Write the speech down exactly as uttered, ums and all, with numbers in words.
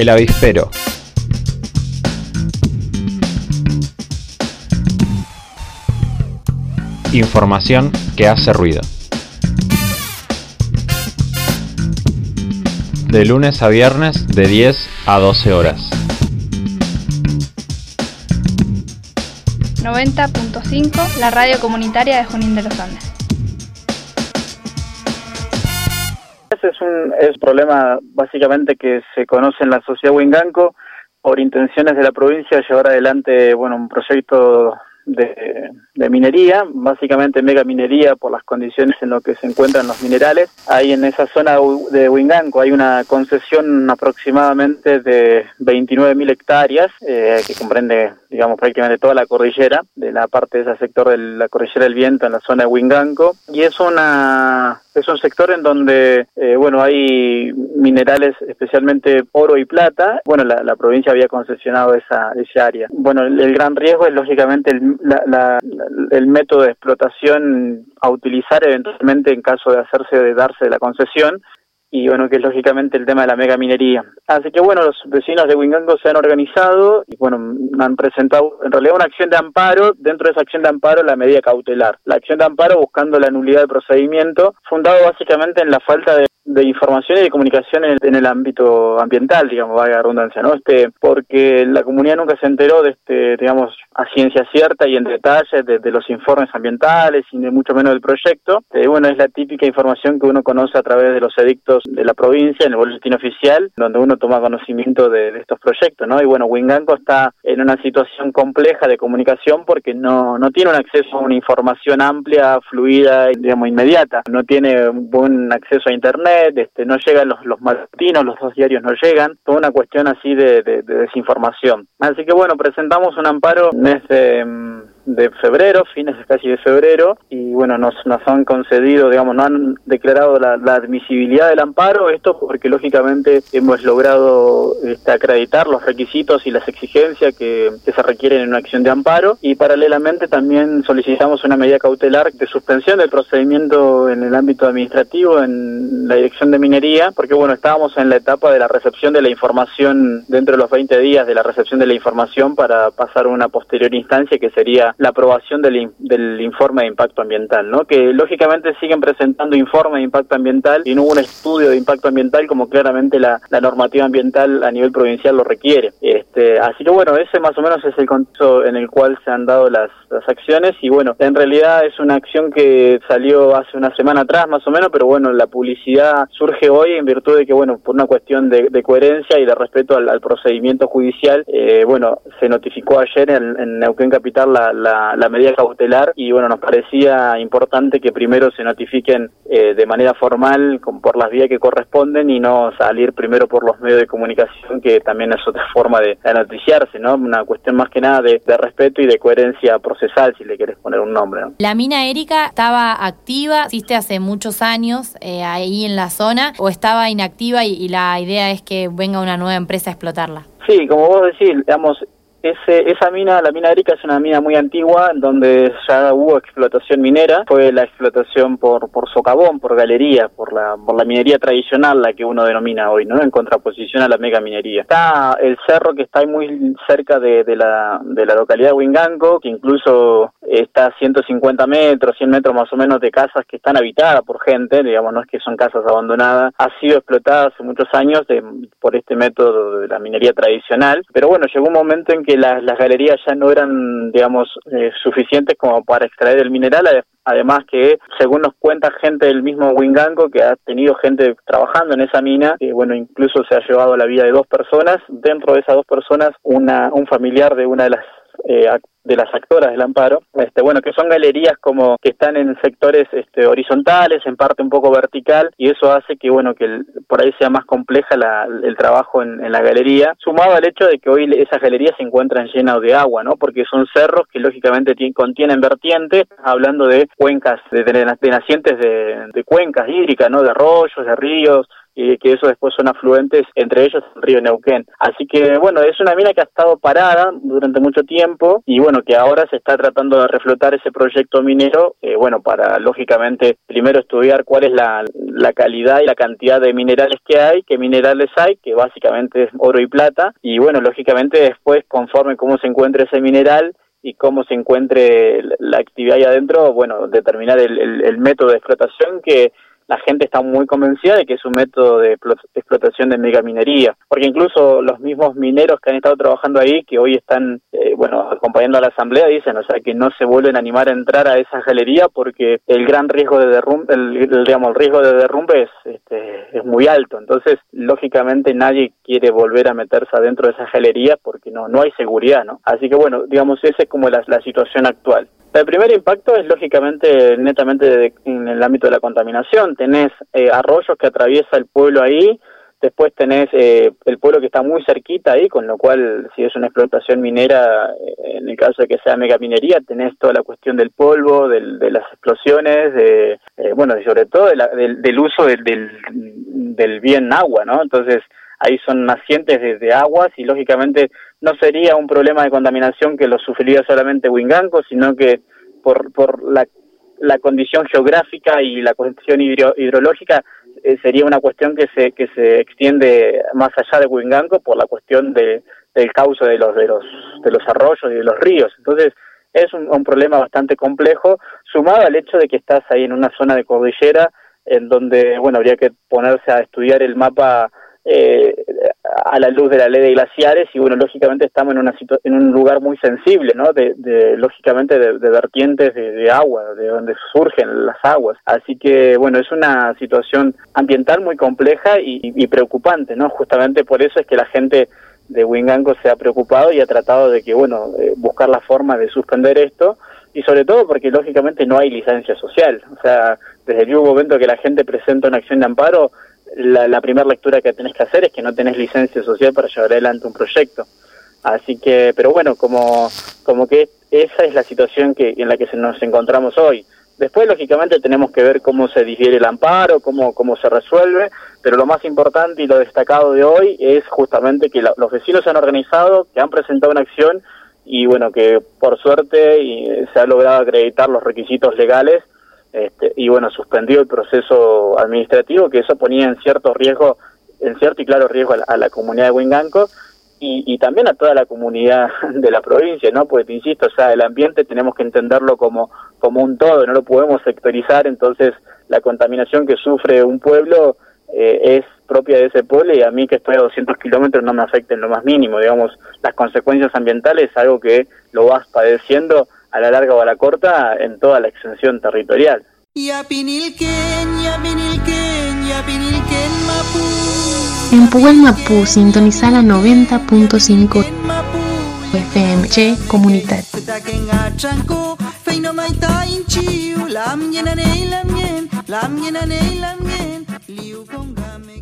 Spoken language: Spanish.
El avispero. Información que hace ruido. De lunes a viernes de diez a doce horas. noventa punto cinco, la radio comunitaria de Junín de los Andes. Ese es un, es un problema básicamente que se conoce en la sociedad Huinganco por intenciones de la provincia de llevar adelante, bueno, un proyecto de, de minería, básicamente mega minería por las condiciones en las que se encuentran los minerales. Ahí en esa zona de Huinganco hay una concesión aproximadamente de veintinueve mil hectáreas, eh, que comprende, digamos, prácticamente toda la cordillera, de la parte de ese sector de la cordillera del Viento en la zona de Huinganco, y es una es un sector en donde, eh, bueno, hay minerales, especialmente oro y plata. Bueno, la, la provincia había concesionado esa, esa área. Bueno, el, el gran riesgo es lógicamente el, la, la, el método de explotación a utilizar eventualmente en caso de hacerse, de darse de la concesión, y bueno, que es lógicamente el tema de la mega minería. Así que bueno, los vecinos de Huinganco se han organizado y bueno, han presentado en realidad una acción de amparo, dentro de esa acción de amparo la medida cautelar. La acción de amparo buscando la nulidad del procedimiento, fundado básicamente en la falta de, de información y de comunicación en el, en el ámbito ambiental, digamos, valga la redundancia, ¿no? Este, porque la comunidad nunca se enteró de este, digamos, a ciencia cierta y en detalle de, de los informes ambientales y de mucho menos del proyecto. Eh, bueno, es la típica información que uno conoce a través de los edictos de la provincia, en el boletín oficial, donde uno toma conocimiento de, de estos proyectos, ¿no? Y bueno, Huinganco está en una situación compleja de comunicación porque no, no tiene un acceso a una información amplia, fluida, digamos, inmediata. No tiene buen acceso a internet, este, no llegan los, los matutinos, los dos diarios no llegan, toda una cuestión así de, de, de desinformación. Así que bueno, presentamos un amparo en este... de febrero, fines casi de febrero, y bueno, nos, nos han concedido, digamos, no han declarado la, la admisibilidad del amparo, esto porque lógicamente hemos logrado este, acreditar los requisitos y las exigencias que, que se requieren en una acción de amparo, y paralelamente también solicitamos una medida cautelar de suspensión del procedimiento en el ámbito administrativo en la Dirección de Minería, porque bueno, estábamos en la etapa de la recepción de la información dentro de los veinte días de la recepción de la información para pasar a una posterior instancia que sería la aprobación del, del informe de impacto ambiental, ¿no? Que lógicamente siguen presentando informe de impacto ambiental y no hubo un estudio de impacto ambiental como claramente la, la normativa ambiental a nivel provincial lo requiere. Este, así que bueno, ese más o menos es el contexto en el cual se han dado las, las acciones, y bueno, en realidad es una acción que salió hace una semana atrás más o menos, pero bueno, la publicidad surge hoy en virtud de que, bueno, por una cuestión de, de coherencia y de respeto al, al procedimiento judicial, eh, bueno, se notificó ayer en, en Neuquén Capital la La, la medida cautelar, y bueno, nos parecía importante que primero se notifiquen eh, de manera formal con, por las vías que corresponden y no salir primero por los medios de comunicación, que también es otra forma de, de noticiarse, ¿no? Una cuestión más que nada de, de respeto y de coherencia procesal, si le querés poner un nombre, ¿no? ¿La mina Erika estaba activa, existe hace muchos años eh, ahí en la zona, o estaba inactiva y, y la idea es que venga una nueva empresa a explotarla? Sí, como vos decís, digamos, Ese, esa mina, la mina Erika, es una mina muy antigua, donde ya hubo explotación minera. Fue la explotación por por socavón, por galería, por la por la minería tradicional, la que uno denomina hoy, ¿no? En contraposición a la mega minería. Está el cerro, que está muy cerca de, de la de la localidad de Huinganco, que incluso está a ciento cincuenta metros, cien metros más o menos de casas que están habitadas por gente, digamos, no es que son casas abandonadas. Ha sido explotada hace muchos años de, por este método de la minería tradicional, pero bueno, llegó un momento en que Las, las galerías ya no eran, digamos, eh, suficientes como para extraer el mineral, además que, según nos cuenta gente del mismo Huinganco, que ha tenido gente trabajando en esa mina, que bueno, incluso se ha llevado la vida de dos personas, dentro de esas dos personas, una un familiar de una de las eh, de las actoras del amparo, este, bueno, que son galerías como que están en sectores este, horizontales, en parte un poco vertical, y eso hace que, bueno, que el, por ahí sea más compleja la, el trabajo en, en la galería, sumado al hecho de que hoy esas galerías se encuentran llenas de agua, ¿no? Porque son cerros que lógicamente tienen, contienen vertientes, hablando de cuencas, de, de, de nacientes de, de cuencas hídricas, ¿no? De arroyos, de ríos, y que eso después son afluentes, entre ellos el río Neuquén. Así que bueno, es una mina que ha estado parada durante mucho tiempo y bueno, que ahora se está tratando de reflotar ese proyecto minero, eh, bueno, para lógicamente primero estudiar cuál es la, la calidad y la cantidad de minerales que hay, qué minerales hay, que básicamente es oro y plata, y bueno, lógicamente después, conforme cómo se encuentre ese mineral y cómo se encuentre la actividad ahí adentro, bueno, determinar el, el, el método de explotación, que la gente está muy convencida de que es un método de explotación de megaminería, porque incluso los mismos mineros que han estado trabajando ahí, que hoy están, eh, bueno, acompañando a la asamblea, dicen, o sea, que no se vuelven a animar a entrar a esa galería porque el gran riesgo de derrumbe, el, el, digamos, el riesgo de derrumbe es, este, es muy alto. Entonces, lógicamente, nadie quiere volver a meterse adentro de esa galería porque no, no hay seguridad, ¿no? Así que, bueno, digamos, esa es como la, la situación actual. El primer impacto es lógicamente netamente de, en el ámbito de la contaminación. Tenés eh, arroyos que atraviesa el pueblo ahí, después tenés eh, el pueblo que está muy cerquita ahí, con lo cual si es una explotación minera, eh, en el caso de que sea megaminería, tenés toda la cuestión del polvo, del, de las explosiones, de, eh, bueno, y sobre todo de la, del, del uso del, del, del bien agua, ¿no? Entonces ahí son nacientes de, de aguas y lógicamente no sería un problema de contaminación que lo sufriría solamente Huinganco, sino que por por la, la condición geográfica y la cuestión hidro, hidrológica eh, sería una cuestión que se que se extiende más allá de Huinganco por la cuestión de del cauce de los de los de los arroyos y de los ríos. Entonces es un, un problema bastante complejo, sumado al hecho de que estás ahí en una zona de cordillera en donde, bueno, habría que ponerse a estudiar el mapa Eh, a la luz de la ley de glaciares y bueno, lógicamente estamos en una situ- en un lugar muy sensible, ¿no? De, de lógicamente de, de vertientes de, de agua, de donde surgen las aguas. Así que bueno, es una situación ambiental muy compleja y, y preocupante, ¿no? Justamente por eso es que la gente de Huinganco se ha preocupado y ha tratado de que, bueno, eh, buscar la forma de suspender esto y sobre todo porque lógicamente no hay licencia social. O sea, desde el mismo momento que la gente presenta una acción de amparo, la, la primera lectura que tenés que hacer es que no tenés licencia social para llevar adelante un proyecto. Así que, pero bueno, como como que esa es la situación que en la que se nos encontramos hoy. Después, lógicamente, tenemos que ver cómo se difiere el amparo, cómo cómo se resuelve, pero lo más importante y lo destacado de hoy es justamente que la, los vecinos se han organizado, que han presentado una acción y bueno, que por suerte y se ha logrado acreditar los requisitos legales. Este, y bueno, suspendió el proceso administrativo, que eso ponía en cierto riesgo, en cierto y claro riesgo a la, a la comunidad de Huinganco y, y también a toda la comunidad de la provincia, ¿no? Porque te insisto, o sea, el ambiente tenemos que entenderlo como, como un todo, no lo podemos sectorizar, entonces la contaminación que sufre un pueblo eh, es propia de ese pueblo y a mí que estoy a doscientos kilómetros no me afecta en lo más mínimo, digamos, las consecuencias ambientales es algo que lo vas padeciendo a la larga o a la corta en toda la extensión territorial. En Puguel Mapú sintoniza la noventa punto cinco F M Che Comunitaria.